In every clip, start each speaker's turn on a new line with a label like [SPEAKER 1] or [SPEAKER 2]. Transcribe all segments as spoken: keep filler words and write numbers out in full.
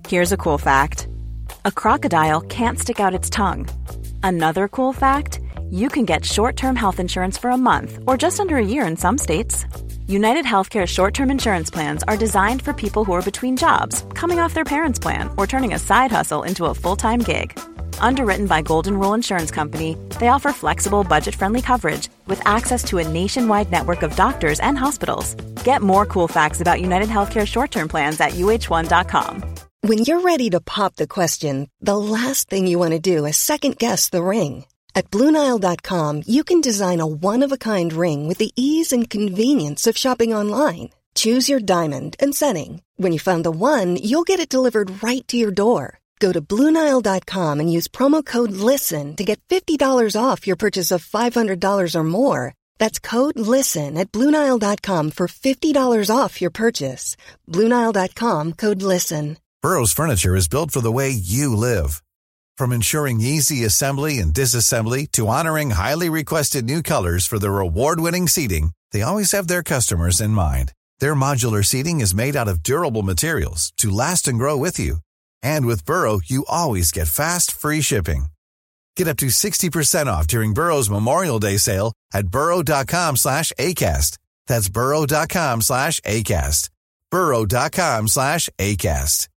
[SPEAKER 1] Here's a cool fact. A crocodile can't stick out its tongue. Another cool fact, you can get short-term health insurance for a month or just under a year in some states. United Healthcare short-term insurance plans are designed for people who are between jobs, coming off their parents' plan, or turning a side hustle into a full-time gig. Underwritten by Golden Rule Insurance Company, they offer flexible, budget-friendly coverage with access to a nationwide network of doctors and hospitals. Get more cool facts about United Healthcare short-term plans at U H one dot com.
[SPEAKER 2] When you're ready to pop the question, the last thing you want to do is second-guess the ring. At Blue Nile dot com, you can design a one-of-a-kind ring with the ease and convenience of shopping online. Choose your diamond and setting. When you find the one, you'll get it delivered right to your door. Go to Blue Nile dot com and use promo code LISTEN to get fifty dollars off your purchase of five hundred dollars or more. That's code LISTEN at Blue Nile dot com for fifty dollars off your purchase. Blue Nile dot com, code LISTEN.
[SPEAKER 3] Burrow's furniture is built for the way you live. From ensuring easy assembly and disassembly to honoring highly requested new colors for their award-winning seating, they always have their customers in mind. Their modular seating is made out of durable materials to last and grow with you. And with Burrow, you always get fast, free shipping. Get up to sixty percent off during Burrow's Memorial Day sale at burrow dot com slash ACAST. That's burrow dot com slash ACAST. burrow dot com slash ACAST.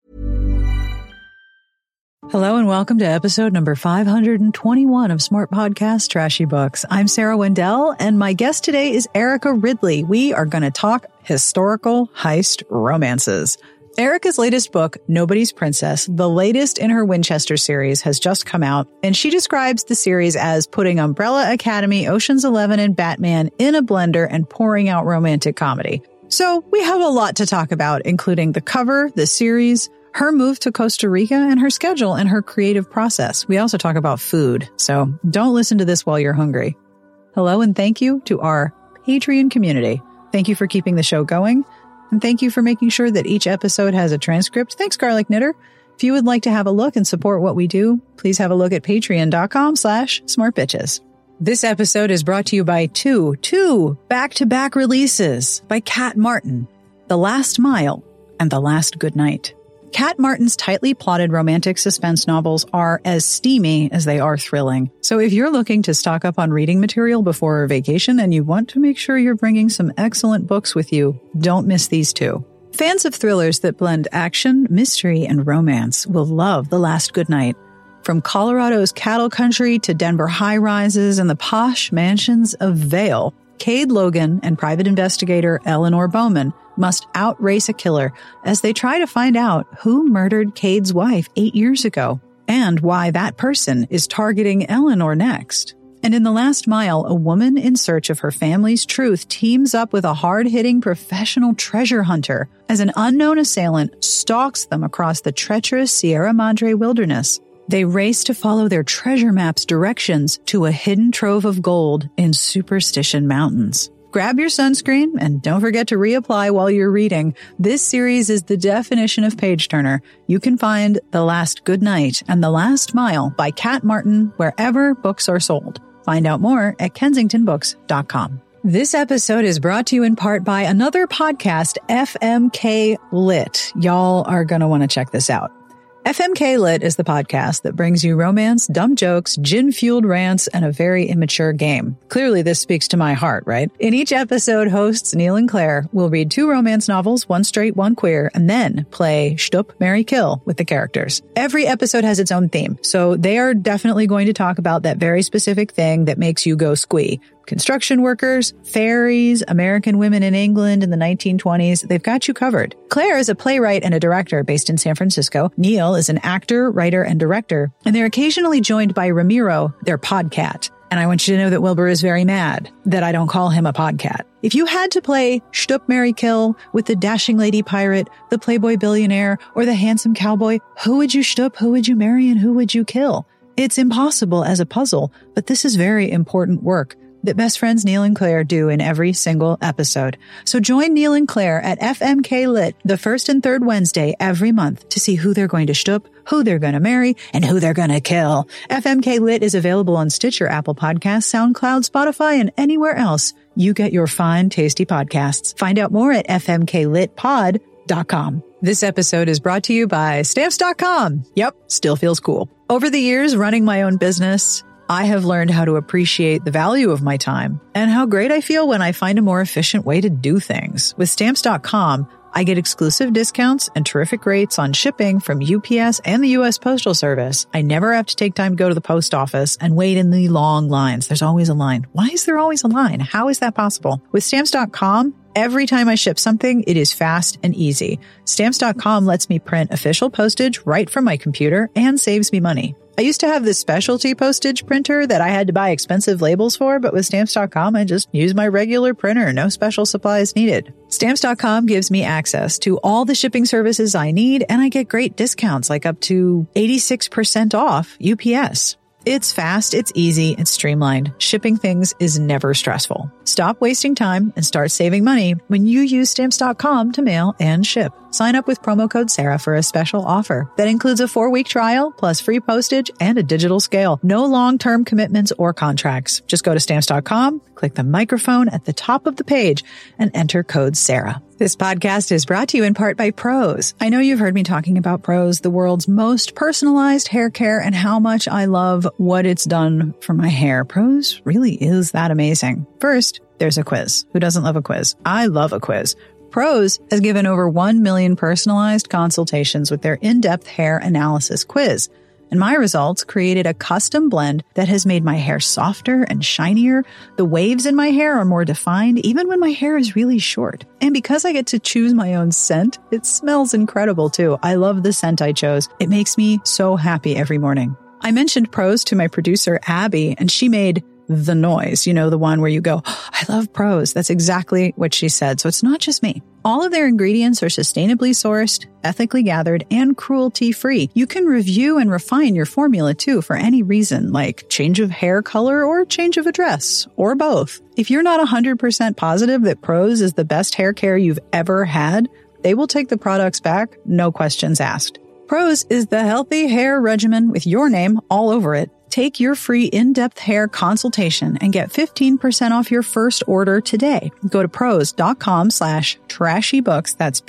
[SPEAKER 4] Hello and welcome to episode number five hundred twenty-one of Smart Podcast Trashy Books. I'm Sarah Wendell, and my guest today is Erica Ridley. We are going to talk historical heist romances. Erica's latest book, Nobody's Princess, the latest in her Winchester series, has just come out, and she describes the series as putting Umbrella Academy, Ocean's Eleven, and Batman in a blender and pouring out romantic comedy. So we have a lot to talk about, including the cover, the series, her move to Costa Rica, and her schedule and her creative process. We also talk about food, so don't listen to this while you're hungry. Hello and thank you to our Patreon community. Thank you for keeping the show going, and thank you for making sure that each episode has a transcript. Thanks, Garlic Knitter. If you would like to have a look and support what we do, please have a look at patreon dot com slash smartbitches. This episode is brought to you by two, two back-to-back releases by Kat Martin, The Last Mile and The Last Goodnight. Kat Martin's tightly plotted romantic suspense novels are as steamy as they are thrilling. So if you're looking to stock up on reading material before a vacation and you want to make sure you're bringing some excellent books with you, don't miss these two. Fans of thrillers that blend action, mystery, and romance will love The Last Goodnight. From Colorado's cattle country to Denver high-rises and the posh mansions of Vail, Cade Logan and private investigator Eleanor Bowman must outrace a killer as they try to find out who murdered Cade's wife eight years ago and why that person is targeting Eleanor next. And in The Last Mile, a woman in search of her family's truth teams up with a hard-hitting professional treasure hunter as an unknown assailant stalks them across the treacherous Sierra Madre wilderness. They race to follow their treasure map's directions to a hidden trove of gold in Superstition Mountains. Grab your sunscreen and don't forget to reapply while you're reading. This series is the definition of page-turner. You can find The Last Goodnight and The Last Mile by Kat Martin wherever books are sold. Find out more at kensington books dot com. This episode is brought to you in part by another podcast, F M K Lit. Y'all are going to want to check this out. F M K Lit is the podcast that brings you romance, dumb jokes, gin-fueled rants, and a very immature game. Clearly, this speaks to my heart, right? In each episode, hosts Neil and Claire will read two romance novels, one straight, one queer, and then play Shtup, Marry, Kill with the characters. Every episode has its own theme, so they are definitely going to talk about that very specific thing that makes you go squee. Construction workers, fairies, American women in England in the nineteen twenties, they've got you covered. Claire is a playwright and a director based in San Francisco. Neil is an actor, writer, and director. And they're occasionally joined by Ramiro, their podcat. And I want you to know that Wilbur is very mad that I don't call him a podcat. If you had to play Shtup, Marry, Kill with the dashing lady pirate, the playboy billionaire, or the handsome cowboy, who would you shtup, who would you marry, and who would you kill? It's impossible as a puzzle, but this is very important work that best friends Neil and Claire do in every single episode. So join Neil and Claire at F M K Lit the first and third Wednesday every month to see who they're going to shtup, who they're going to marry, and who they're going to kill. F M K Lit is available on Stitcher, Apple Podcasts, SoundCloud, Spotify, and anywhere else you get your fine, tasty podcasts. Find out more at f m k lit pod dot com. This episode is brought to you by Stamps dot com. Yep, still feels cool. Over the years running my own business, I have learned how to appreciate the value of my time and how great I feel when I find a more efficient way to do things. With Stamps dot com, I get exclusive discounts and terrific rates on shipping from U P S and the U S Postal Service. I never have to take time to go to the post office and wait in the long lines. There's always a line. Why is there always a line? How is that possible? With Stamps dot com, every time I ship something, it is fast and easy. Stamps dot com lets me print official postage right from my computer and saves me money. I used to have this specialty postage printer that I had to buy expensive labels for, but with Stamps dot com, I just use my regular printer. No special supplies needed. Stamps dot com gives me access to all the shipping services I need, and I get great discounts like up to eighty-six percent off U P S. It's fast, it's easy, it's streamlined. Shipping things is never stressful. Stop wasting time and start saving money when you use Stamps dot com to mail and ship. Sign up with promo code Sarah for a special offer that includes a four-week trial plus free postage and a digital scale. No long-term commitments or contracts. Just go to Stamps dot com, click the microphone at the top of the page, and enter code Sarah. This podcast is brought to you in part by Prose. I know you've heard me talking about Prose, the world's most personalized hair care, and how much I love what it's done for my hair. Prose really is that amazing. First, there's a quiz. Who doesn't love a quiz? I love a quiz. Prose has given over one million personalized consultations with their in-depth hair analysis quiz. And my results created a custom blend that has made my hair softer and shinier. The waves in my hair are more defined, even when my hair is really short. And because I get to choose my own scent, it smells incredible too. I love the scent I chose. It makes me so happy every morning. I mentioned Prose to my producer, Abby, and she made the noise, you know, the one where you go, oh, I love Prose. That's exactly what she said. So it's not just me. All of their ingredients are sustainably sourced, ethically gathered, and cruelty-free. You can review and refine your formula too for any reason, like change of hair color or change of address, or both. If you're not one hundred percent positive that Prose is the best hair care you've ever had, they will take the products back, no questions asked. Prose is the healthy hair regimen with your name all over it. Take your free in-depth hair consultation and get fifteen percent off your first order today. Go to prose.com slash trashy books. That's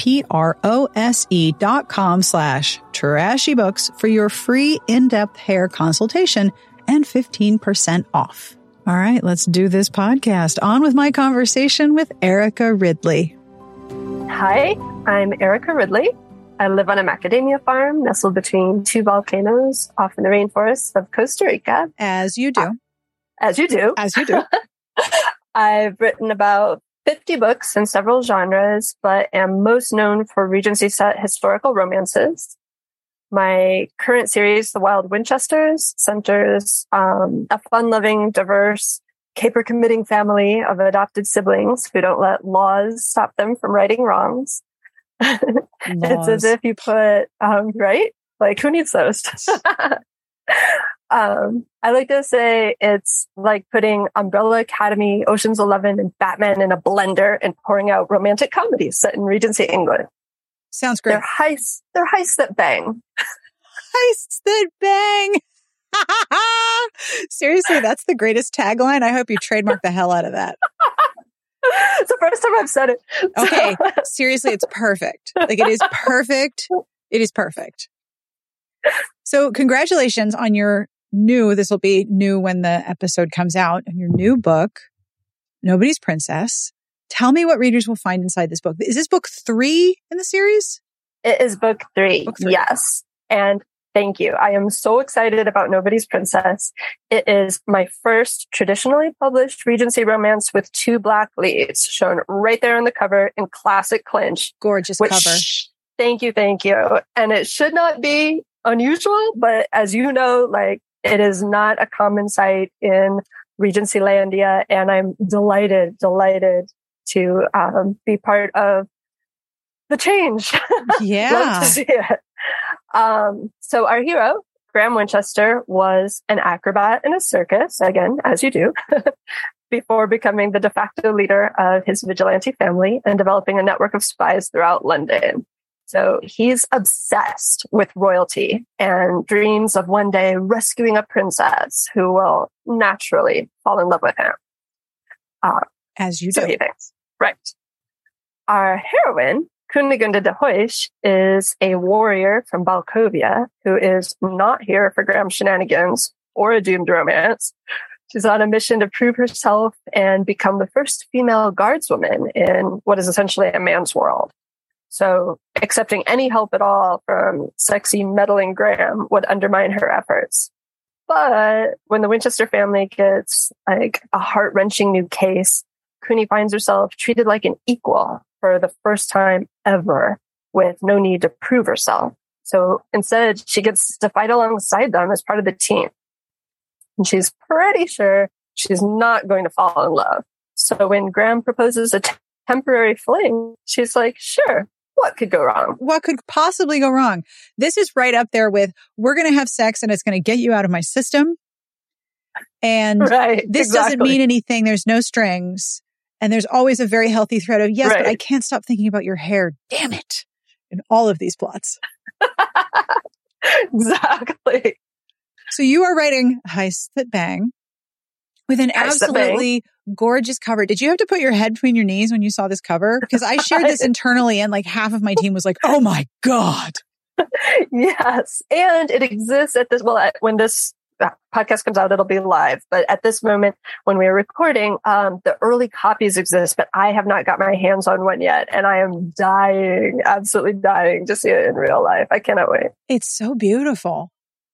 [SPEAKER 4] P-R-O-S-E dot com slash trashy books for your free in-depth hair consultation and fifteen percent off. All right, let's do this podcast. On with my conversation with Erica Ridley.
[SPEAKER 5] Hi, I'm Erica Ridley. I live on a macadamia farm nestled between two volcanoes off in the rainforests of Costa Rica.
[SPEAKER 4] As you do.
[SPEAKER 5] Uh, as you do.
[SPEAKER 4] As you do.
[SPEAKER 5] I've written about fifty books in several genres, but am most known for Regency set historical romances. My current series, The Wild Winchesters, centers um, a fun-loving, diverse, caper-committing family of adopted siblings who don't let laws stop them from righting wrongs. It's as if you put, um, right? Like, who needs those? um, I like to say it's like putting Umbrella Academy, Ocean's Eleven, and Batman in a blender and pouring out romantic comedies set in Regency England.
[SPEAKER 4] Sounds great.
[SPEAKER 5] They're heists, they're heists that bang.
[SPEAKER 4] Heists that bang. Seriously, that's the greatest tagline. I hope you trademark the hell out of that.
[SPEAKER 5] It's the first time I've said it.
[SPEAKER 4] Okay. Seriously, it's perfect. Like, it is perfect. It is perfect. So congratulations on your new, this will be new when the episode comes out, and your new book, Nobody's Princess. Tell me what readers will find inside this book. Is this book three in the series?
[SPEAKER 5] It is book three.
[SPEAKER 4] Book three.
[SPEAKER 5] Yes. And thank you. I am so excited about Nobody's Princess. It is my first traditionally published Regency romance with two black leads, shown right there on the cover in classic clinch.
[SPEAKER 4] Gorgeous
[SPEAKER 5] which,
[SPEAKER 4] cover.
[SPEAKER 5] Thank you, thank you. And it should not be unusual, but as you know, like, it is not a common sight in Regency Landia, and I'm delighted, delighted to um, be part of the change.
[SPEAKER 4] Yeah.
[SPEAKER 5] Love to see it. Um, so our hero, Graham Winchester, was an acrobat in a circus, again, as you do, before becoming the de facto leader of his vigilante family and developing a network of spies throughout London. So he's obsessed with royalty and dreams of one day rescuing a princess who will naturally fall in love with him. Uh,
[SPEAKER 4] As you
[SPEAKER 5] so
[SPEAKER 4] do.
[SPEAKER 5] he thinks. Right. Our heroine, Kunigunde de Hoysh is a warrior from Balkovia who is not here for Graham shenanigans or a doomed romance. She's on a mission to prove herself and become the first female guardswoman in what is essentially a man's world. So accepting any help at all from sexy, meddling Graham would undermine her efforts. But when the Winchester family gets like a heart-wrenching new case, Kuni finds herself treated like an equal for the first time ever, with no need to prove herself. So instead, she gets to fight alongside them as part of the team. And she's pretty sure she's not going to fall in love. So when Graham proposes a t- temporary fling, she's like, sure, what could go wrong?
[SPEAKER 4] What could possibly go wrong? This is right up there with, we're going to have sex and it's going to get you out of my system. And
[SPEAKER 5] right,
[SPEAKER 4] this
[SPEAKER 5] exactly.
[SPEAKER 4] doesn't mean anything. There's no strings. And there's always a very healthy thread of, yes,
[SPEAKER 5] right.
[SPEAKER 4] but I can't stop thinking about your hair. Damn it. In all of these plots.
[SPEAKER 5] Exactly.
[SPEAKER 4] So you are writing Heists That Bang with an
[SPEAKER 5] Heists
[SPEAKER 4] absolutely gorgeous cover. Did you have to put your head between your knees when you saw this cover? Because I shared this internally and like half of my team was like, oh my God.
[SPEAKER 5] Yes. And it exists at this, well, at, when this podcast comes out, it'll be live. But at this moment, when we are recording, um, the early copies exist, but I have not got my hands on one yet. And I am dying, absolutely dying to see it in real life. I cannot wait.
[SPEAKER 4] It's so beautiful.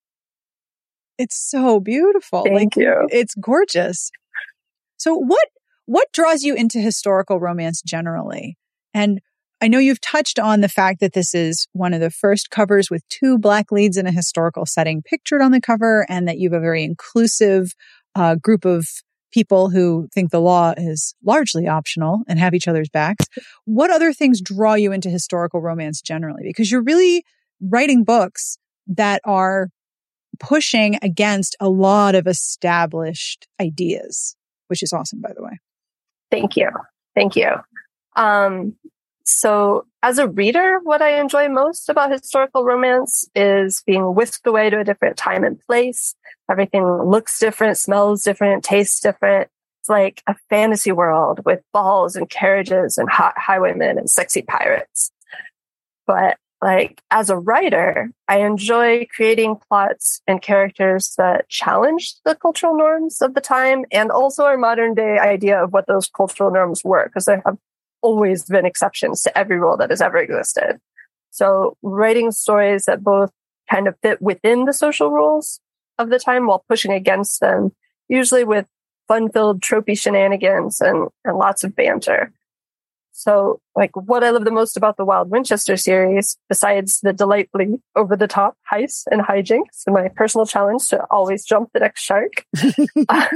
[SPEAKER 4] It's so beautiful.
[SPEAKER 5] Thank
[SPEAKER 4] like,
[SPEAKER 5] you.
[SPEAKER 4] It's gorgeous. So what, what draws you into historical romance generally? And I know you've touched on the fact that this is one of the first covers with two Black leads in a historical setting pictured on the cover, and that you have a very inclusive uh, group of people who think the law is largely optional and have each other's backs. What other things draw you into historical romance generally? Because you're really writing books that are pushing against a lot of established ideas, which is awesome, by the way.
[SPEAKER 5] Thank you. Thank you. Um, So as a reader, what I enjoy most about historical romance is being whisked away to a different time and place. Everything looks different, smells different, tastes different. It's like a fantasy world with balls and carriages and hot highwaymen and sexy pirates. But like as a writer, I enjoy creating plots and characters that challenge the cultural norms of the time and also our modern day idea of what those cultural norms were, because there have always been exceptions to every rule that has ever existed. So writing stories that both kind of fit within the social rules of the time while pushing against them, usually with fun-filled tropey shenanigans and, and lots of banter. So like what I love the most about the Wild Winchester series, besides the delightfully over-the-top heists and hijinks and my personal challenge to always jump the next shark, uh,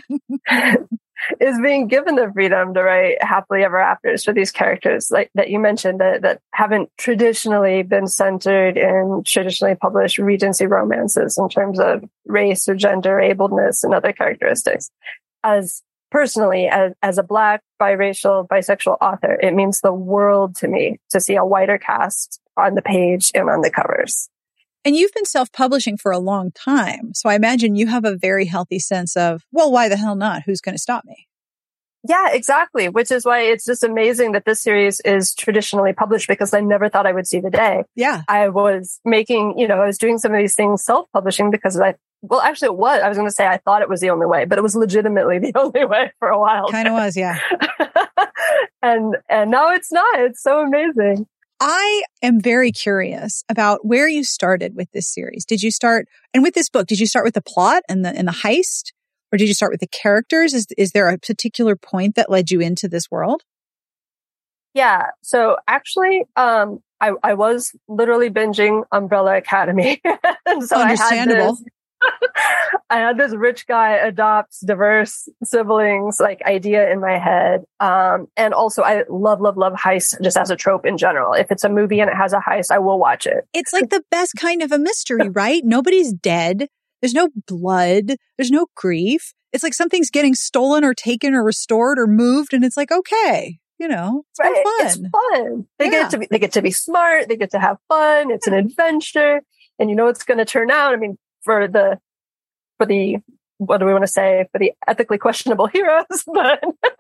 [SPEAKER 5] is being given the freedom to write happily ever afters for these characters like that you mentioned that, that haven't traditionally been centered in traditionally published Regency romances in terms of race or gender, ableness, and other characteristics. As personally, as, as a Black, biracial, bisexual author, it means the world to me to see a wider cast on the page and on the covers.
[SPEAKER 4] And you've been self-publishing for a long time. So I imagine you have a very healthy sense of, well, why the hell not? Who's going to stop me?
[SPEAKER 5] Yeah, exactly. Which is why it's just amazing that this series is traditionally published, because I never thought I would see the day.
[SPEAKER 4] Yeah.
[SPEAKER 5] I was making, you know, I was doing some of these things self-publishing because I, well, actually it was, I was going to say I thought it was the only way, but it was legitimately the only way for a while.
[SPEAKER 4] Kind of was, yeah.
[SPEAKER 5] and, and now it's not. It's so amazing.
[SPEAKER 4] I am very curious about where you started with this series. Did you start, and with this book, did you start with the plot and the and the heist, or did you start with the characters? Is is there a particular point that led you into this world?
[SPEAKER 5] Yeah. So actually, um, I, I was literally binging Umbrella Academy. And so
[SPEAKER 4] Understandable.
[SPEAKER 5] I had this, I had this rich guy adopts diverse siblings like idea in my head. Um, and also I love, love, love heists just as a trope in general. If it's a movie and it has a heist, I will watch it.
[SPEAKER 4] It's like the best kind of a mystery, right? Nobody's dead. There's no blood. There's no grief. It's like something's getting stolen or taken or restored or moved. And it's like, okay, you know, it's
[SPEAKER 5] right?
[SPEAKER 4] fun.
[SPEAKER 5] It's fun. They
[SPEAKER 4] yeah.
[SPEAKER 5] get to be, they get to be smart. They get to have fun. It's an adventure, and you know, it's going to turn out. I mean, for the, for the, what do we want to say? For the ethically questionable heroes, but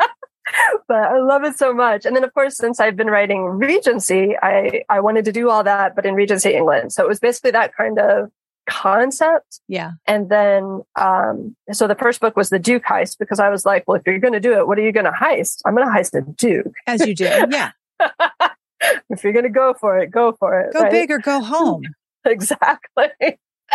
[SPEAKER 5] But I love it so much. And then, of course, since I've been writing Regency, I, I wanted to do all that, but in Regency England. So it was basically that kind of concept.
[SPEAKER 4] Yeah.
[SPEAKER 5] And then, um, so the first book was the Duke heist, because I was like, well, if you're going to do it, what are you going to heist? I'm going to heist a Duke.
[SPEAKER 4] As you do. Yeah.
[SPEAKER 5] If you're going to go for it, go for it.
[SPEAKER 4] Go
[SPEAKER 5] right?
[SPEAKER 4] big or go home.
[SPEAKER 5] Exactly.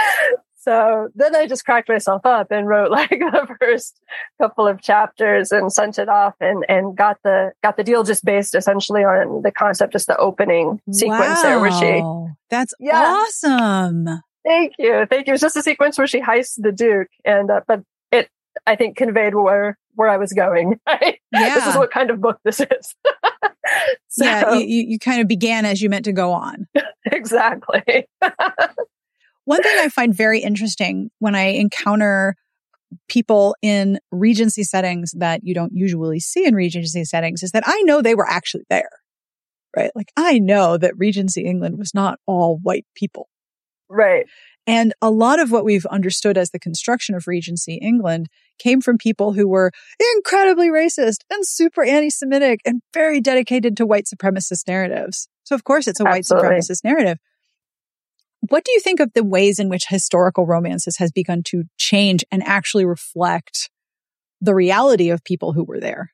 [SPEAKER 5] So then I just cracked myself up and wrote like the first couple of chapters and sent it off and, and got the, got the deal just based essentially on the concept, just the opening sequence
[SPEAKER 4] wow.
[SPEAKER 5] there where she,
[SPEAKER 4] that's
[SPEAKER 5] yeah.
[SPEAKER 4] awesome.
[SPEAKER 5] Thank you. Thank you. It's just a sequence where she heists the Duke, and, uh, but it, I think, conveyed where, where I was going. Right?
[SPEAKER 4] Yeah.
[SPEAKER 5] This is what kind of book this is. So,
[SPEAKER 4] yeah. You, you kind of began as you meant to go on.
[SPEAKER 5] Exactly.
[SPEAKER 4] One thing I find very interesting when I encounter people in Regency settings that you don't usually see in Regency settings is that I know they were actually there, right? Like I know that Regency England was not all white people.
[SPEAKER 5] Right.
[SPEAKER 4] And a lot of what we've understood as the construction of Regency England came from people who were incredibly racist and super anti-Semitic and very dedicated to white supremacist narratives. So of course it's a
[SPEAKER 5] Absolutely.
[SPEAKER 4] white supremacist narrative. What do you think of the ways in which historical romances has begun to change and actually reflect the reality of people who were there?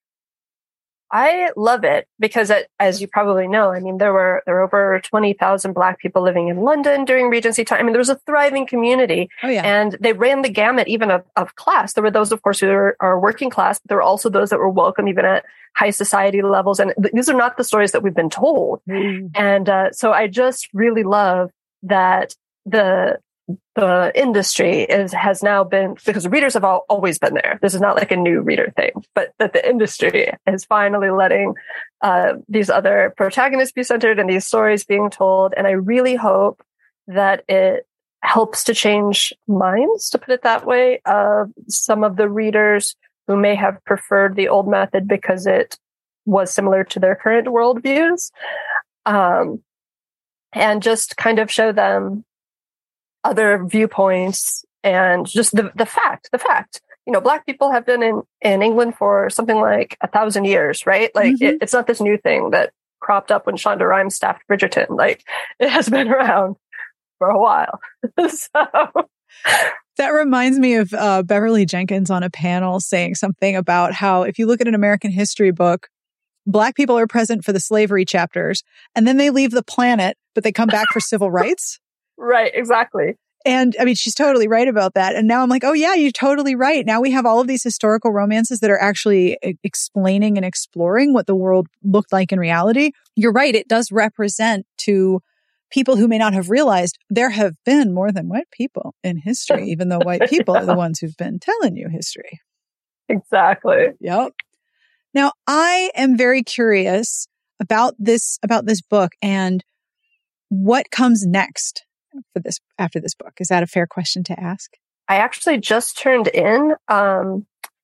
[SPEAKER 5] I love it because, it, as you probably know, I mean, there were there were over twenty thousand Black people living in London during Regency time. I mean, there was a thriving community,
[SPEAKER 4] oh, yeah.
[SPEAKER 5] and they ran the gamut even of, of class. There were those, of course, who are, are working class, but there were also those that were welcome even at high society levels. And th- these are not the stories that we've been told. Mm. And uh, so I just really love that the the industry is has now been, because readers have all, always been there. This is not like a new reader thing, but that the industry is finally letting uh, these other protagonists be centered and these stories being told. And I really hope that it helps to change minds, to put it that way, of some of the readers who may have preferred the old method because it was similar to their current worldviews, um, and just kind of show them other viewpoints and just the, the fact, the fact, you know, Black people have been in, in England for something like a thousand years, right? Like mm-hmm. it, it's not this new thing that cropped up when Shonda Rhimes staffed Bridgerton. Like it has been around for a while. So
[SPEAKER 4] that reminds me of uh, Beverly Jenkins on a panel saying something about how if you look at an American history book, Black people are present for the slavery chapters and then they leave the planet, but they come back for civil rights.
[SPEAKER 5] Right, exactly.
[SPEAKER 4] And I mean, she's totally right about that. And now I'm like, oh yeah, you're totally right. Now we have all of these historical romances that are actually e- explaining and exploring what the world looked like in reality. You're right. It does represent to people who may not have realized there have been more than white people in history, even though white people are the ones who've been telling you history.
[SPEAKER 5] Exactly.
[SPEAKER 4] Yep. Now I am very curious about this, about this book and what comes next for this after this book. Is that a fair question to ask?
[SPEAKER 5] I actually just turned in. Um...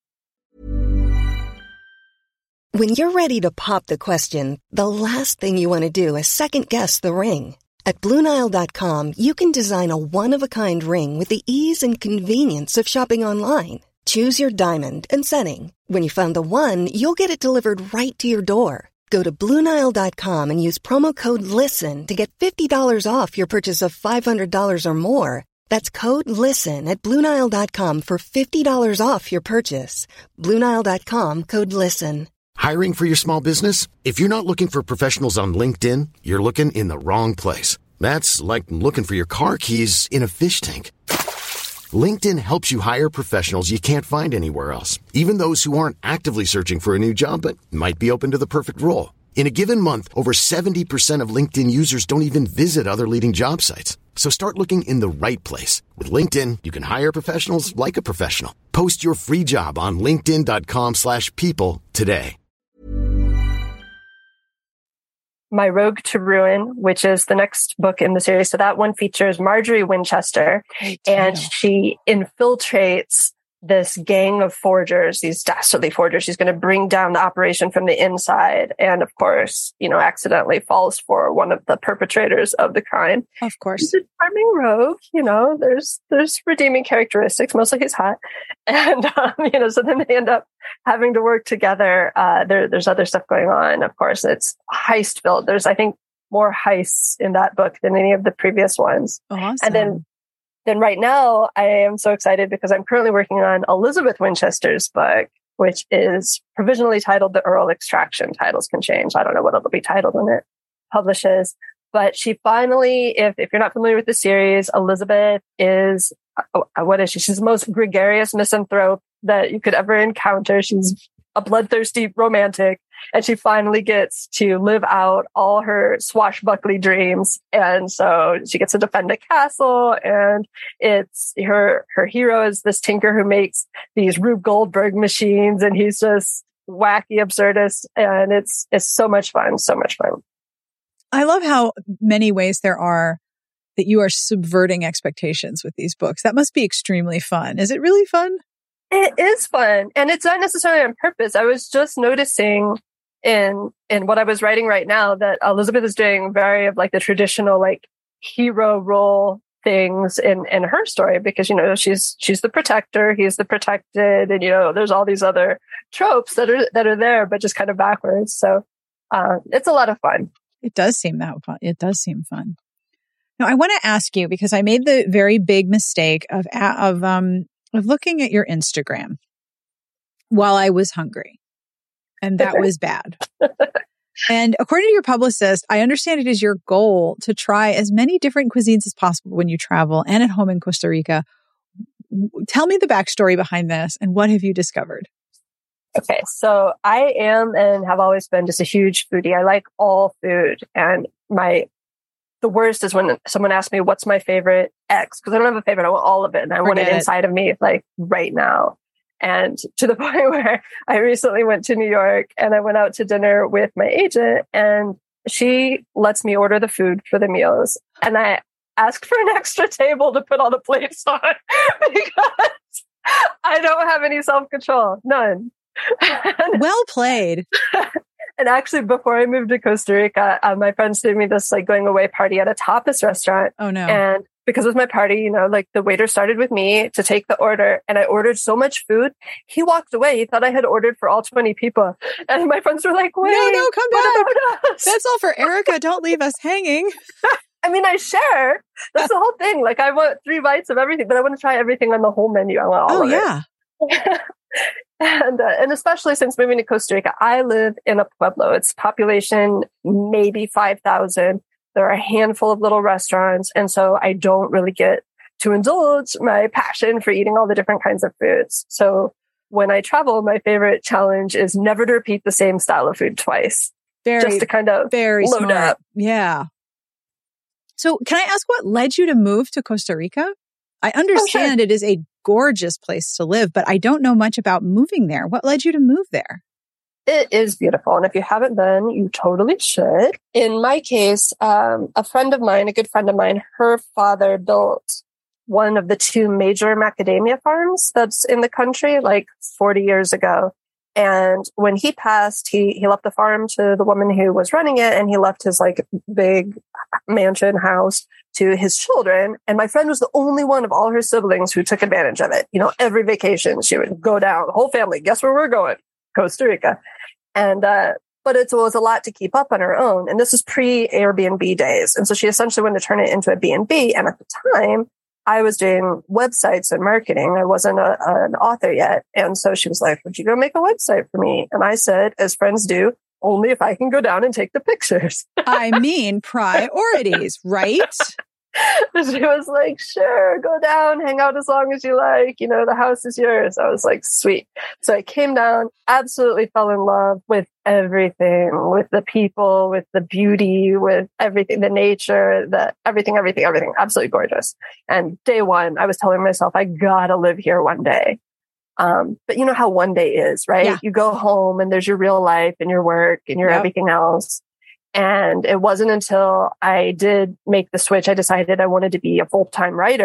[SPEAKER 2] When you're ready to pop the question, the last thing you want to do is second guess the ring. At Blue Nile dot com, you can design a one-of-a-kind ring with the ease and convenience of shopping online. Choose your diamond and setting. When you find the one, you'll get it delivered right to your door. Go to Blue Nile dot com and use promo code LISTEN to get fifty dollars off your purchase of five hundred dollars or more. That's code LISTEN at Blue Nile dot com for fifty dollars off your purchase. Blue Nile dot com, code LISTEN.
[SPEAKER 6] Hiring for your small business? If you're not looking for professionals on LinkedIn, you're looking in the wrong place. That's like looking for your car keys in a fish tank. LinkedIn helps you hire professionals you can't find anywhere else, even those who aren't actively searching for a new job but might be open to the perfect role. In a given month, over seventy percent of LinkedIn users don't even visit other leading job sites. So start looking in the right place. With LinkedIn, you can hire professionals like a professional. Post your free job on linkedin dot com slash people today.
[SPEAKER 5] My Rogue to Ruin, which is the next book in the series. So that one features Marjorie Winchester, and she infiltrates this gang of forgers, these dastardly forgers. She's going to bring down the operation from the inside. And of course, you know, accidentally falls for one of the perpetrators of the crime.
[SPEAKER 4] Of course.
[SPEAKER 5] He's a charming rogue, you know, there's, there's redeeming characteristics. Mostly he's hot. And, um, you know, so then they end up having to work together. Uh, there, there's other stuff going on. Of course, it's heist filled. There's, I think, more heists in that book than any of the previous ones.
[SPEAKER 4] Awesome.
[SPEAKER 5] And then Then right now, I am so excited because I'm currently working on Elizabeth Winchester's book, which is provisionally titled The Earl Extraction. Titles can change. I don't know what it'll be titled when it publishes. But she finally, if, if you're not familiar with the series, Elizabeth is, uh, what is she? She's the most gregarious misanthrope that you could ever encounter. She's a bloodthirsty romantic. And she finally gets to live out all her swashbuckly dreams. And so she gets to defend a castle. And it's her, her hero is this tinker who makes these Rube Goldberg machines. And he's just wacky absurdist. And it's, it's so much fun. So much fun.
[SPEAKER 4] I love how many ways there are that you are subverting expectations with these books. That must be extremely fun. Is it really fun?
[SPEAKER 5] It is fun. And it's not necessarily on purpose. I was just noticing in in what I was writing right now that Elizabeth is doing very of like the traditional like hero role things in in her story, because you know she's she's the protector, he's the protected, and you know there's all these other tropes that are that are there, but just kind of backwards. So uh, it's a lot of fun.
[SPEAKER 4] It does seem that fun. It does seem fun. Now I want to ask you, because I made the very big mistake of of um of looking at your Instagram while I was hungry. And that was bad. And according to your publicist, I understand it is your goal to try as many different cuisines as possible when you travel and at home in Costa Rica. Tell me the backstory behind this and what have you discovered?
[SPEAKER 5] Okay, so I am and have always been just a huge foodie. I like all food. And my the worst is when someone asks me, what's my favorite X? Because I don't have a favorite. I want all of it. And I
[SPEAKER 4] Forget
[SPEAKER 5] want it
[SPEAKER 4] it.
[SPEAKER 5] inside of me, like right now. And to the point where I recently went to New York and I went out to dinner with my agent, and she lets me order the food for the meals. And I asked for an extra table to put all the plates on because I don't have any self-control. None.
[SPEAKER 4] Well played.
[SPEAKER 5] And actually, before I moved to Costa Rica, uh, my friends did me this like going away party at a tapas restaurant.
[SPEAKER 4] Oh no.
[SPEAKER 5] And because it was my party, you know, like the waiter started with me to take the order, and I ordered so much food. He walked away. He thought I had ordered for all twenty people. And my friends were like, wait,
[SPEAKER 4] no, no, come back.
[SPEAKER 5] Us.
[SPEAKER 4] That's all for Erica. Don't leave us hanging.
[SPEAKER 5] I mean, I share. That's the whole thing. Like I want three bites of everything, but I want to try everything on the whole menu. I want all
[SPEAKER 4] oh,
[SPEAKER 5] of
[SPEAKER 4] yeah.
[SPEAKER 5] it. And, uh, and especially since moving to Costa Rica, I live in a pueblo. It's population maybe five thousand. There are a handful of little restaurants. And so I don't really get to indulge my passion for eating all the different kinds of foods. So when I travel, my favorite challenge is never to repeat the same style of food twice.
[SPEAKER 4] Very,
[SPEAKER 5] just to kind of
[SPEAKER 4] very
[SPEAKER 5] load
[SPEAKER 4] smart.
[SPEAKER 5] up.
[SPEAKER 4] Yeah. So can I ask what led you to move to Costa Rica? I understand
[SPEAKER 5] oh, sure.
[SPEAKER 4] It is a gorgeous place to live, but I don't know much about moving there. What led you to move there?
[SPEAKER 5] It is beautiful. And if you haven't been, you totally should. In my case, um, a friend of mine, a good friend of mine, her father built one of the two major macadamia farms that's in the country like forty years ago. And when he passed, he, he left the farm to the woman who was running it, and he left his like big mansion house to his children. And my friend was the only one of all her siblings who took advantage of it. You know, every vacation she would go down, the whole family, guess where we're going? Costa Rica. And, uh, but it was a lot to keep up on her own. And this is pre Airbnb days. And so she essentially wanted to turn it into a B and B. And at the time, I was doing websites and marketing. I wasn't a, an author yet. And so she was like, would you go make a website for me? And I said, as friends do, only if I can go down and take the pictures.
[SPEAKER 4] I mean, priorities, right?
[SPEAKER 5] She was like, sure, go down, hang out as long as you like. You know, the house is yours. I was like, sweet. So I came down, absolutely fell in love with everything, with the people, with the beauty, with everything, the nature, the everything, everything, everything. Absolutely gorgeous. And day one, I was telling myself, I gotta live here one day. Um, but you know how one day is, right?
[SPEAKER 4] Yeah.
[SPEAKER 5] You go home and there's your real life and your work and your
[SPEAKER 4] Yep.
[SPEAKER 5] everything else. And it wasn't until I did make the switch, I decided I wanted to be a full-time writer.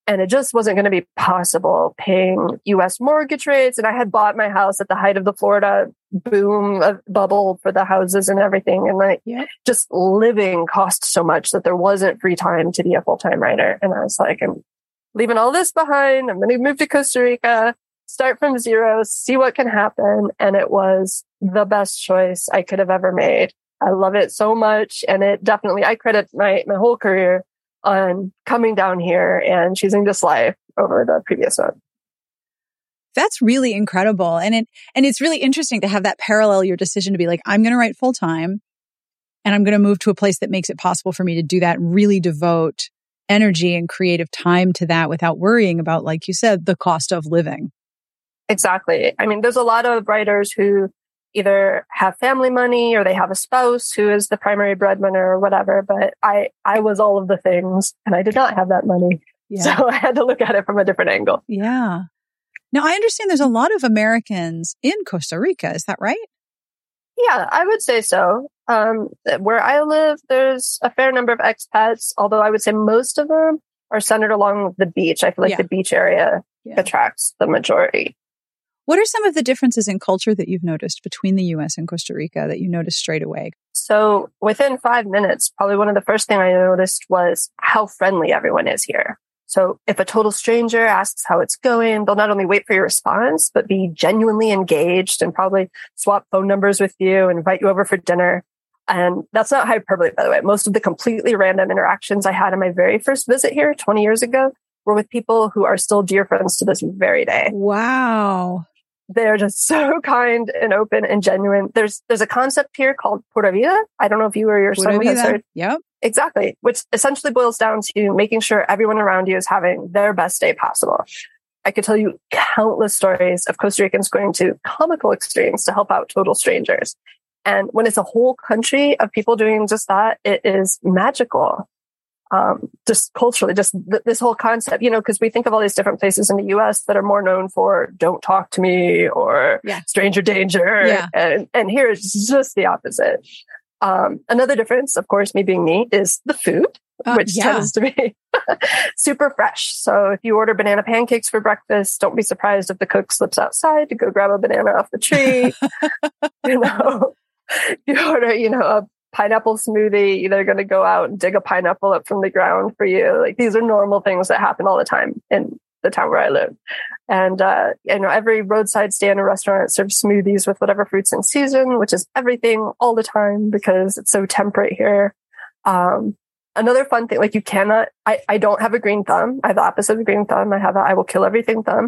[SPEAKER 5] And it just wasn't going to be possible paying U S mortgage rates. And I had bought my house at the height of the Florida boom of bubble for the houses and everything. And like
[SPEAKER 4] Yep.
[SPEAKER 5] just living cost so much that there wasn't free time to be a full-time writer. And I was like, I'm leaving all this behind. I'm going to move to Costa Rica, start from zero, see what can happen. And it was the best choice I could have ever made. I love it so much. And it definitely, I credit my, my whole career on coming down here and choosing this life over the previous one.
[SPEAKER 4] That's really incredible. And it, and it's really interesting to have that parallel your decision to be like, I'm going to write full time and I'm going to move to a place that makes it possible for me to do that, really devote energy and creative time to that without worrying about, like you said, the cost of living.
[SPEAKER 5] Exactly. I mean, there's a lot of writers who either have family money or they have a spouse who is the primary breadwinner or whatever. But I, I was all of the things and I did not have that money.
[SPEAKER 4] Yeah.
[SPEAKER 5] So I had to look at it from a different angle.
[SPEAKER 4] Yeah. Now, I understand there's a lot of Americans in Costa Rica. Is that right?
[SPEAKER 5] Yeah, I would say so. Um, where I live, there's a fair number of expats, although I would say most of them are centered along the beach. I feel like
[SPEAKER 4] Yeah.
[SPEAKER 5] the beach area
[SPEAKER 4] Yeah.
[SPEAKER 5] attracts the majority.
[SPEAKER 4] What are some of the differences in culture that you've noticed between the U S and Costa Rica that you noticed straight away?
[SPEAKER 5] So within five minutes, probably one of the first thing I noticed was how friendly everyone is here. So if a total stranger asks how it's going, they'll not only wait for your response, but be genuinely engaged and probably swap phone numbers with you and invite you over for dinner. And that's not hyperbole, by the way. Most of the completely random interactions I had on my very first visit here twenty years ago were with people who are still dear friends to this very day.
[SPEAKER 4] Wow.
[SPEAKER 5] They're just so kind and open and genuine. There's there's a concept here called Pura Vida. I don't know if you or your son has heard.
[SPEAKER 4] Yep.
[SPEAKER 5] Exactly, which essentially boils down to making sure everyone around you is having their best day possible. I could tell you countless stories of Costa Ricans going to comical extremes to help out total strangers. And when it's a whole country of people doing just that, it is magical. Um, just culturally, just th- this whole concept, you know, because we think of all these different places in the U S that are more known for "don't talk to me" or
[SPEAKER 4] Yeah.
[SPEAKER 5] "stranger danger,"
[SPEAKER 4] Yeah.
[SPEAKER 5] and and here it's just the opposite. Um, another difference, of course, me being me, is the food,
[SPEAKER 4] Uh,
[SPEAKER 5] which
[SPEAKER 4] yeah.
[SPEAKER 5] tends to be super fresh. So if you order banana pancakes for breakfast, don't be surprised if the cook slips outside to go grab a banana off the tree. You know, if you order, you know, a pineapple smoothie, they're going to go out and dig a pineapple up from the ground for you. Like, these are normal things that happen all the time in the town where I live. And, uh, you know, every roadside stand or restaurant serves smoothies with whatever fruits in season, which is everything all the time because it's so temperate here. Um, another fun thing, like you cannot, I, I don't have a green thumb. I have the opposite of a green thumb. I have a I will kill everything thumb.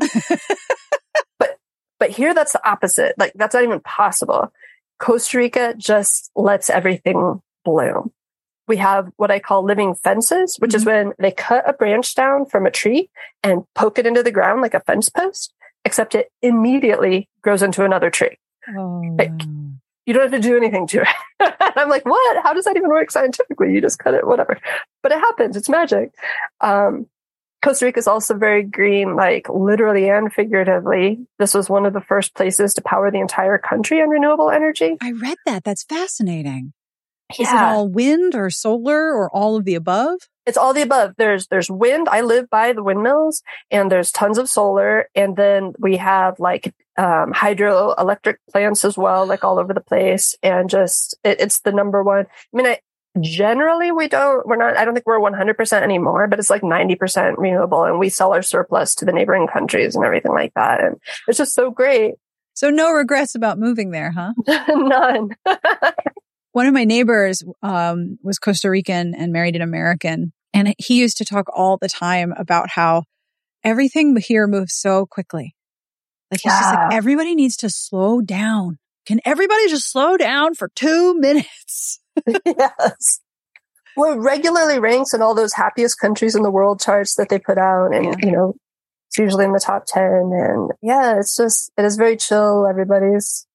[SPEAKER 5] but, but here that's the opposite. Like, that's not even possible. Costa Rica just lets everything bloom. We have what I call living fences, which mm-hmm. is when they cut a branch down from a tree and poke it into the ground like a fence post, except it immediately grows into another tree.
[SPEAKER 4] Oh,
[SPEAKER 5] like,
[SPEAKER 4] wow.
[SPEAKER 5] You don't have to do anything to it. I'm like, what? How does that even work scientifically? You just cut it, whatever. But it happens. It's magic. Um, Costa Rica is also very green, like literally and figuratively. This was one of the first places to power the entire country on renewable energy.
[SPEAKER 4] I read that. That's fascinating.
[SPEAKER 5] Yeah.
[SPEAKER 4] Is it all wind or solar or all of the above?
[SPEAKER 5] It's all the above. There's there's wind. I live by the windmills, and there's tons of solar. And then we have like um, hydroelectric plants as well, like all over the place. And just it, it's the number one. I mean, I generally we don't. We're not. I don't think we're one hundred percent anymore, but it's like ninety percent renewable, and we sell our surplus to the neighboring countries and everything like that. And it's just so great.
[SPEAKER 4] So no regrets about moving there, huh?
[SPEAKER 5] None.
[SPEAKER 4] One of my neighbors um, was Costa Rican and married an American. And he used to talk all the time about how everything here moves so quickly. Like he's
[SPEAKER 5] yeah.
[SPEAKER 4] just like, everybody needs to slow down. Can everybody just slow down for two minutes?
[SPEAKER 5] Yes. Well, it regularly ranks in all those happiest countries in the world charts that they put out. And, yeah. you know, it's usually in the top ten. And yeah, it's just, it is very chill. Everybody's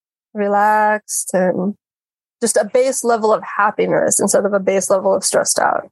[SPEAKER 5] relaxed and just a base level of happiness instead of a base level of stressed out.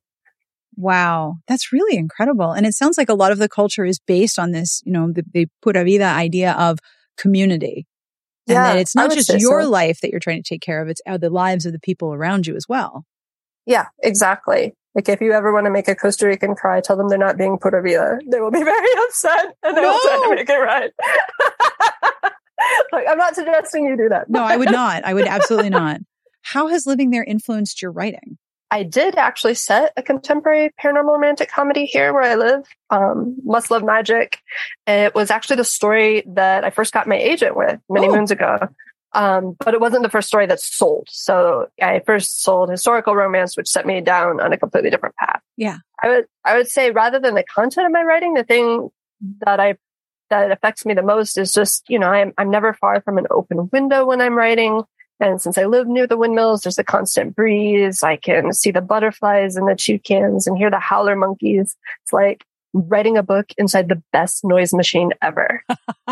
[SPEAKER 4] Wow. That's really incredible. And it sounds like a lot of the culture is based on this, you know, the, the Pura Vida idea of community. And
[SPEAKER 5] yeah,
[SPEAKER 4] that it's not just your
[SPEAKER 5] so.
[SPEAKER 4] life that you're trying to take care of. It's the lives of the people around you as well.
[SPEAKER 5] Yeah, exactly. Like, if you ever want to make a Costa Rican cry, tell them they're not being Pura Vida. They will be very upset, and they
[SPEAKER 4] No.
[SPEAKER 5] will try to make it right. Like, I'm not suggesting you do that.
[SPEAKER 4] No, I would not. I would absolutely not. How has living there influenced your writing?
[SPEAKER 5] I did actually set a contemporary paranormal romantic comedy here where I live, um, Must Love Magic. It was actually the story that I first got my agent with many
[SPEAKER 4] Oh.
[SPEAKER 5] moons ago. Um, but it wasn't the first story that sold. So I first sold historical romance, which set me down on a completely different path.
[SPEAKER 4] Yeah.
[SPEAKER 5] I would, I would say rather than the content of my writing, the thing that I, that affects me the most is just, you know, I'm, I'm never far from an open window when I'm writing. And since I live near the windmills, there's a constant breeze. I can see the butterflies and the toucans and hear the howler monkeys. It's like writing a book inside the best noise machine ever.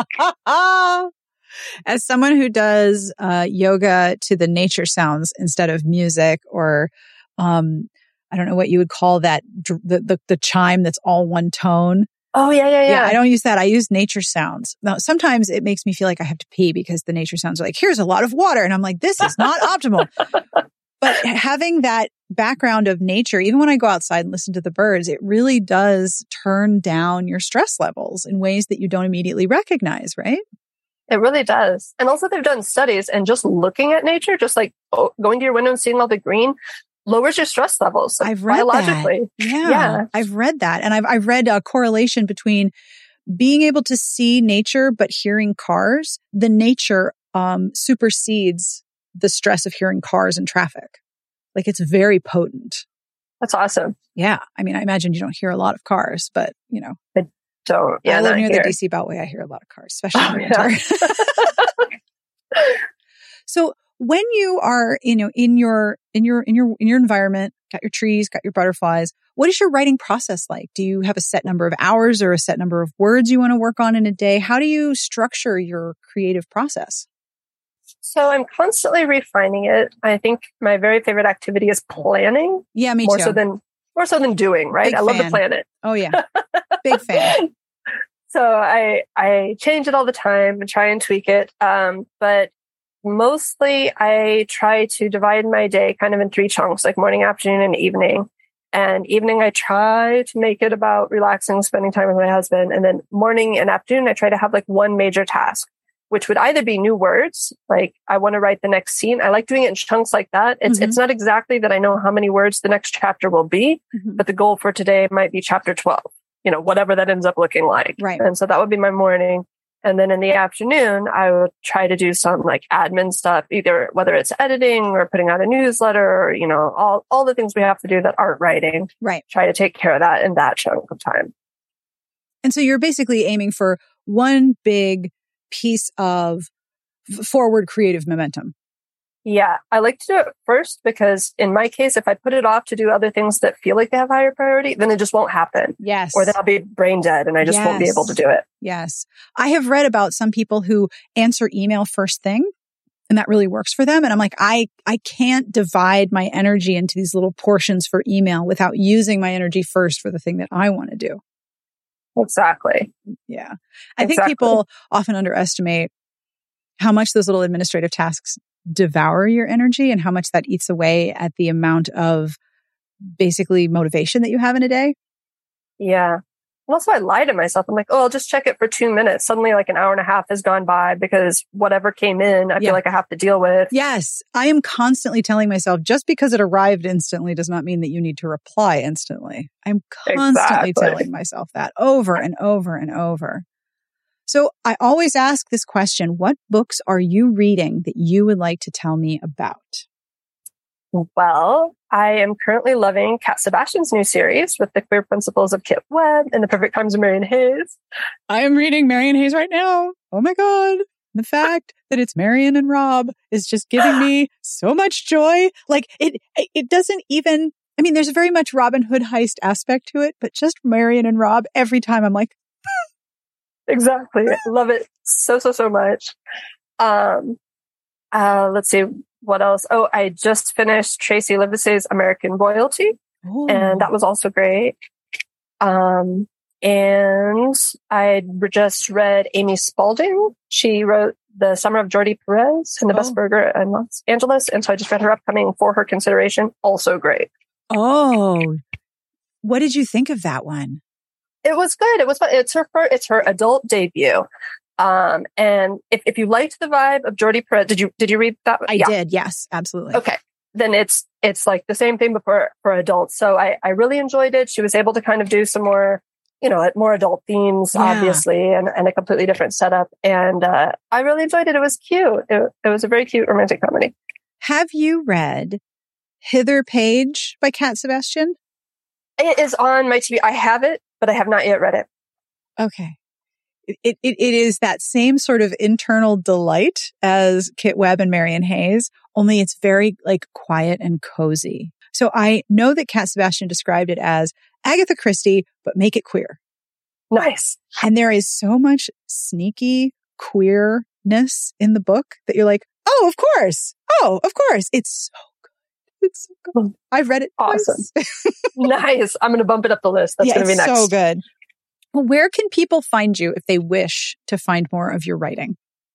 [SPEAKER 4] As someone who does uh, yoga to the nature sounds instead of music, or um, I don't know what you would call that, dr- the, the the chime that's all one tone.
[SPEAKER 5] Oh, yeah, yeah, yeah.
[SPEAKER 4] Yeah, I don't use that. I use nature sounds. Now, sometimes it makes me feel like I have to pee because the nature sounds are like, here's a lot of water. And I'm like, this is not optimal. But having that background of nature, even when I go outside and listen to the birds, it really does turn down your stress levels in ways that you don't immediately recognize, right?
[SPEAKER 5] It really does. And also they've done studies, and just looking at nature, just like oh, going to your window and seeing all the green, lowers your stress levels. Like,
[SPEAKER 4] I've read
[SPEAKER 5] biologically.
[SPEAKER 4] that. Yeah,
[SPEAKER 5] Yeah.
[SPEAKER 4] I've read that. And I've, I've read a correlation between being able to see nature, but hearing cars. The nature um, supersedes the stress of hearing cars and traffic. Like, it's very potent.
[SPEAKER 5] That's awesome.
[SPEAKER 4] Yeah. I mean, I imagine you don't hear a lot of cars, but you know,
[SPEAKER 5] Don't. Yeah,
[SPEAKER 4] I live
[SPEAKER 5] not
[SPEAKER 4] near
[SPEAKER 5] here.
[SPEAKER 4] the D C Beltway. I hear a lot of cars, especially
[SPEAKER 5] Oh,
[SPEAKER 4] in
[SPEAKER 5] yeah.
[SPEAKER 4] winter. So when you are, you know, in your, in your, in your, in your environment, got your trees, got your butterflies, what is your writing process like? Do you have a set number of hours or a set number of words you want to work on in a day? How do you structure your creative process?
[SPEAKER 5] So I'm constantly refining it. I think my very favorite activity is planning.
[SPEAKER 4] Yeah, me
[SPEAKER 5] more
[SPEAKER 4] too.
[SPEAKER 5] so than more so than doing, right?
[SPEAKER 4] Big
[SPEAKER 5] I love
[SPEAKER 4] fan.
[SPEAKER 5] to plan it.
[SPEAKER 4] Oh yeah. Big fan.
[SPEAKER 5] So I I change it all the time and try and tweak it. Um, but mostly I try to divide my day kind of in three chunks, like morning, afternoon, and evening. And evening, I try to make it about relaxing, spending time with my husband. And then morning and afternoon, I try to have like one major task, which would either be new words, like I want to write the next scene. I like doing it in chunks like that. It's
[SPEAKER 4] Mm-hmm.
[SPEAKER 5] it's not exactly that I know how many words the next chapter will be,
[SPEAKER 4] Mm-hmm.
[SPEAKER 5] but the goal for today might be chapter twelve, you know, whatever that ends up looking like.
[SPEAKER 4] Right.
[SPEAKER 5] And so that would be my morning. And then in the afternoon, I would try to do some like admin stuff, either whether it's editing or putting out a newsletter or, you know, all, all the things we have to do that aren't writing.
[SPEAKER 4] Right.
[SPEAKER 5] Try to take care of that in that chunk of time.
[SPEAKER 4] And so you're basically aiming for one big piece of f- forward creative momentum.
[SPEAKER 5] Yeah, I like to do it first because in my case, if I put it off to do other things that feel like they have higher priority, then it just won't happen.
[SPEAKER 4] Yes.
[SPEAKER 5] Or then I'll be brain dead and I just won't be
[SPEAKER 4] Yes.
[SPEAKER 5] able to do it.
[SPEAKER 4] Yes. I have read about some people who answer email first thing, and that really works for them. And I'm like, I, I can't divide my energy into these little portions for email without using my energy first for the thing that I want to do.
[SPEAKER 5] Exactly.
[SPEAKER 4] Yeah. I think
[SPEAKER 5] Exactly.
[SPEAKER 4] people often underestimate how much those little administrative tasks devour your energy and how much that eats away at the amount of basically motivation that you have in a day.
[SPEAKER 5] Yeah. And also I lie to myself. I'm like, oh, I'll just check it for two minutes. Suddenly like an hour and a half has gone by because whatever came in, I
[SPEAKER 4] Yeah.
[SPEAKER 5] feel like I have to deal with.
[SPEAKER 4] Yes. I am constantly telling myself just because it arrived instantly does not mean that you need to reply instantly. I'm constantly
[SPEAKER 5] Exactly.
[SPEAKER 4] telling myself that over and over and over. So I always ask this question, what books are you reading that you would like to tell me about?
[SPEAKER 5] Well, I am currently loving Cat Sebastian's new series with the queer principles of Kit Webb and the perfect crimes of Marion Hayes.
[SPEAKER 4] I am reading Marion Hayes right now. Oh my God. The fact that it's Marion and Rob is just giving me so much joy. Like it, it doesn't even, I mean, there's a very much Robin Hood heist aspect to it, but just Marion and Rob every time I'm like,
[SPEAKER 5] Exactly. I love it so, so, so much. Um, uh, let's see what else. Oh, I just finished Tracy Livesey's American Royalty,
[SPEAKER 4] oh.
[SPEAKER 5] and that was also great. Um, and I just read Amy Spalding. She wrote The Summer of Jordi Perez and The
[SPEAKER 4] Oh.
[SPEAKER 5] Best Burger in Los Angeles. And so I just read her upcoming For Her Consideration. Also great.
[SPEAKER 4] Oh, What did you think of that one?
[SPEAKER 5] It was good. It was fun. It's her first, it's her adult debut. Um, and if, if you liked the vibe of Jordi Perez, did you did you read that?
[SPEAKER 4] I yeah. did. Yes, absolutely.
[SPEAKER 5] Okay. Then it's it's like the same thing, but for, for adults. So I, I really enjoyed it. She was able to kind of do some more, you know, more adult themes, yeah. obviously, and, and a completely different setup. And uh, I really enjoyed it. It was cute. It, it was a very cute romantic comedy. Have
[SPEAKER 4] you read Hither Page by Cat Sebastian?
[SPEAKER 5] It is on my T V. I have it, but I have not yet read it.
[SPEAKER 4] Okay. It, it, it is that same sort of internal delight as Kit Webb and Marian Hayes, only it's very like quiet and cozy. So I know that Cat Sebastian described it as Agatha Christie, but make it queer.
[SPEAKER 5] Nice.
[SPEAKER 4] And there is so much sneaky queerness in the book that you're like, oh, of course. Oh, of course. It's so good. It's so good. I've read it.
[SPEAKER 5] Awesome. Nice. I'm going to bump it up the list. That's
[SPEAKER 4] yeah,
[SPEAKER 5] going to be next.
[SPEAKER 4] So good. Well, where can people find you if they wish to find more of your writing?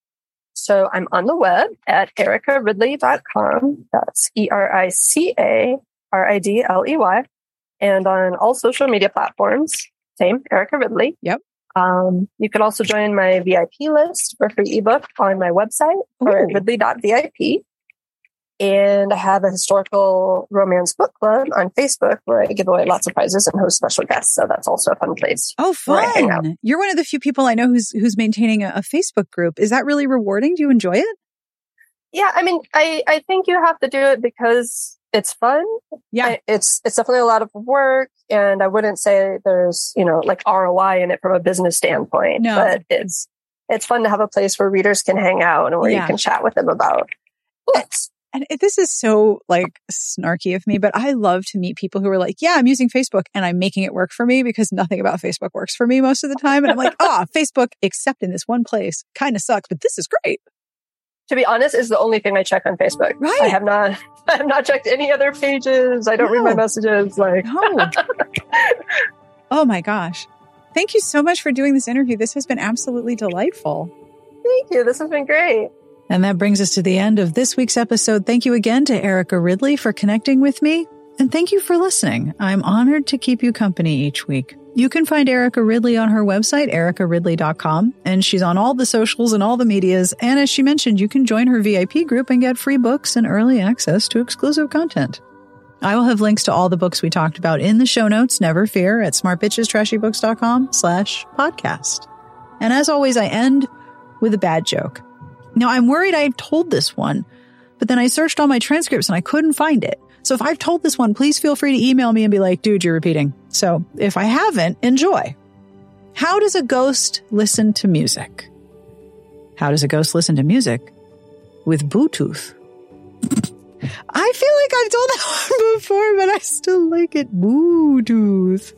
[SPEAKER 5] So I'm on the web at erica ridley dot com. That's E R I C A R I D L E Y. And on all social media platforms, same, Erica Ridley.
[SPEAKER 4] Yep.
[SPEAKER 5] Um, you can also join my V I P list for free ebook on my website or at ridley dot V I P. And I have a historical romance book club on Facebook where I give away lots of prizes and host special guests. So that's also a fun place.
[SPEAKER 4] Oh, fun. You're one of the few people I know who's who's maintaining a, a Facebook group. Is that really rewarding? Do you enjoy it?
[SPEAKER 5] Yeah, I mean, I, I think you have to do it because it's fun.
[SPEAKER 4] Yeah.
[SPEAKER 5] I, it's it's definitely a lot of work. And I wouldn't say there's, you know, like R O I in it from a business standpoint.
[SPEAKER 4] No.
[SPEAKER 5] But it's it's fun to have a place where readers can hang out and where yeah. you can chat with them about books.
[SPEAKER 4] And this is so like snarky of me, but I love to meet people who are like, yeah, I'm using Facebook and I'm making it work for me because nothing about Facebook works for me most of the time. And I'm like, ah, oh, Facebook, except in this one place, kind of sucks, but this is great.
[SPEAKER 5] To be honest, is the only thing I check on Facebook.
[SPEAKER 4] Right.
[SPEAKER 5] I have not, I have not checked any other pages. I don't no. read my messages. Like,
[SPEAKER 4] no. Oh my gosh. Thank you so much for doing this interview. This has been absolutely delightful.
[SPEAKER 5] Thank you. This has been great.
[SPEAKER 4] And that brings us to the end of this week's episode. Thank you again to Erica Ridley for connecting with me. And thank you for listening. I'm honored to keep you company each week. You can find Erica Ridley on her website, erica ridley dot com. And she's on all the socials and all the medias. And as she mentioned, you can join her V I P group and get free books and early access to exclusive content. I will have links to all the books we talked about in the show notes, never fear, at smartbitchestrashybooks.com slash podcast. And as always, I end with a bad joke. Now, I'm worried I've told this one, but then I searched all my transcripts and I couldn't find it. So if I've told this one, please feel free to email me and be like, dude, you're repeating. So if I haven't, enjoy. How does a ghost listen to music? How does a ghost listen to music? With Bluetooth. I feel like I've told that one before, but I still like it. Bluetooth.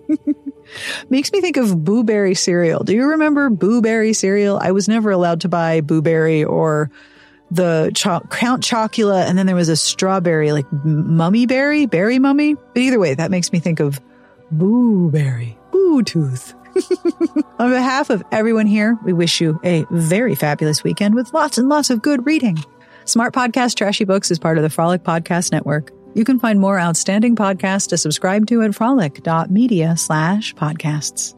[SPEAKER 4] Makes me think of Boo Berry cereal. Do you remember Boo Berry cereal? I was never allowed to buy Boo Berry or the cho- Count Chocula, and then there was a strawberry, like Mummy Berry, Berry Mummy. But either way, that makes me think of Boo Berry, Bluetooth. On behalf of everyone here, we wish you a very fabulous weekend with lots and lots of good reading. Smart Podcast Trashy Books is part of the Frolic Podcast Network. You can find more outstanding podcasts to subscribe to at frolic.media slash podcasts.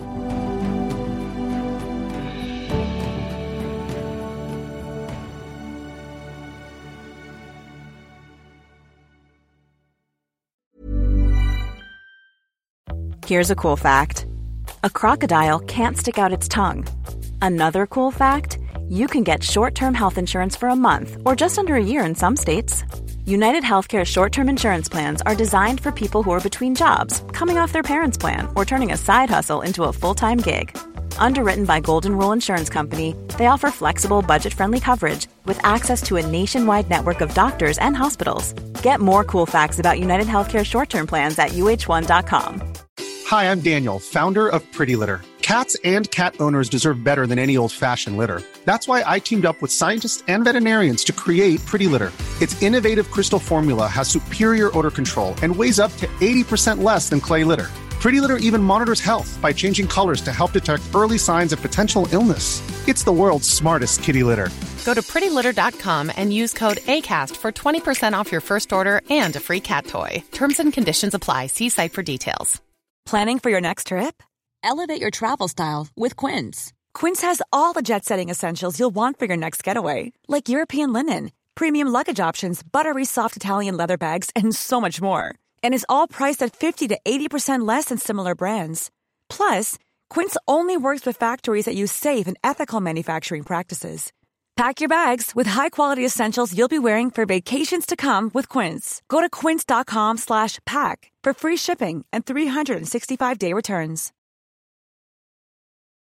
[SPEAKER 1] Here's a cool fact. A crocodile can't stick out its tongue. Another cool fact, you can get short-term health insurance for a month or just under a year in some states. United Healthcare short-term insurance plans are designed for people who are between jobs, coming off their parents' plan, or turning a side hustle into a full-time gig. Underwritten by Golden Rule Insurance Company, they offer flexible, budget-friendly coverage with access to a nationwide network of doctors and hospitals. Get more cool facts about United Healthcare short-term plans at U H one dot com.
[SPEAKER 7] Hi, I'm Daniel, founder of Pretty Litter. Cats and cat owners deserve better than any old-fashioned litter. That's why I teamed up with scientists and veterinarians to create Pretty Litter. Its innovative crystal formula has superior odor control and weighs up to eighty percent less than clay litter. Pretty Litter even monitors health by changing colors to help detect early signs of potential illness. It's the world's smartest kitty litter.
[SPEAKER 8] Go to pretty litter dot com and use code ACAST for twenty percent off your first order and a free cat toy. Terms and conditions apply. See site for details.
[SPEAKER 1] Planning for your next trip?
[SPEAKER 9] Elevate your travel style with Quince.
[SPEAKER 1] Quince has all the jet-setting essentials you'll want for your next getaway, like European linen, premium luggage options, buttery soft Italian leather bags, and so much more. And is all priced at fifty to eighty percent less than similar brands. Plus, Quince only works with factories that use safe and ethical manufacturing practices. Pack your bags with high-quality essentials you'll be wearing for vacations to come with Quince. Go to quince dot com slash pack for free shipping and three sixty-five day returns.